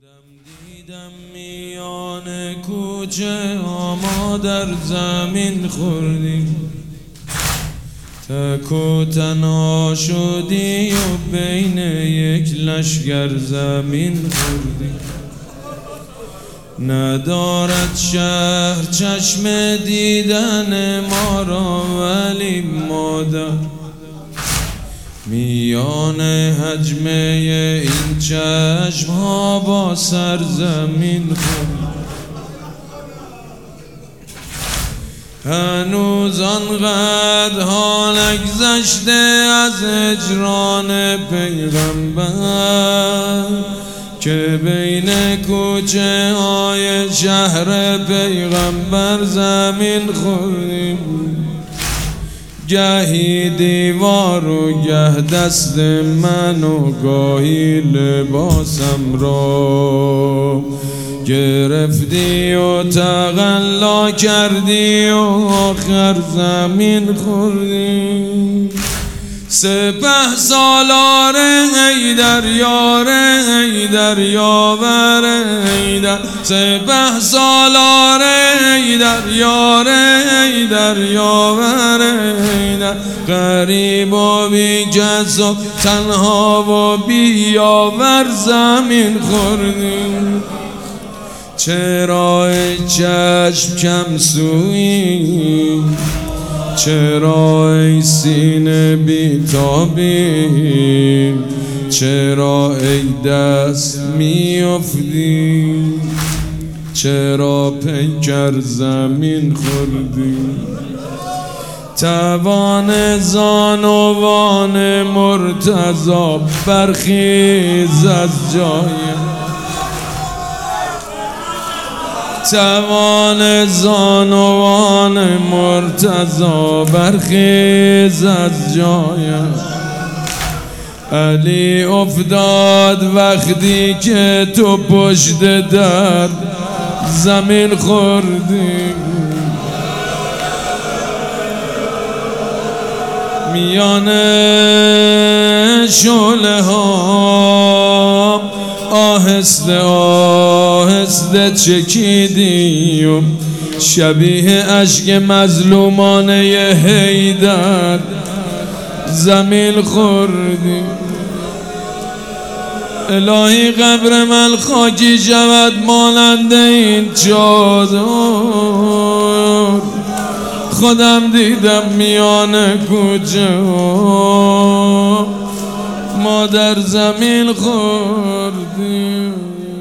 دیدم میان کوچه ها ما در زمین خوردیم، تک و تنها شدی و بین یک لشگر زمین خوردیم. ندارد شهر چشم دیدن ما را، ولی مادر میان حجمه این چشم ها با سرزمین خورد. هنوز آنقدر ها نگذشته از هجران پیغمبر که بین کوچه های شهر پیغمبر زمین خوردیم. گاهی دیوار و گه دست من و گاهی لباسم را گرفتی و تقلا کردی و آخر زمین خوردی. سپه سالار حیدر یار حیدر یاور حیدر، سپه سالار حیدر یار حیدر یاور حیدر، غریب و بی کس و تنها و بی یاور زمین خوردیم. چرا ای چشم کم سویی، چرا ای سینه بیتابی، چرا ای دست میافتی، چرا پیکر زمین خوردی. توان زانوان مرتضی برخیز از جایم، توان زانوان مرتضی برخیز از جایم. علی افتاد وقتی که تو پشت در زمین خوردی. میان شعله ها آهسته آهسته چکیدی و شبیه اشک مظلومانه حیدر زمین خوردی. الهی قبر من خاکی شود مانند این چادر، خودم دیدم میان کوچه ما در زمین خوردیم.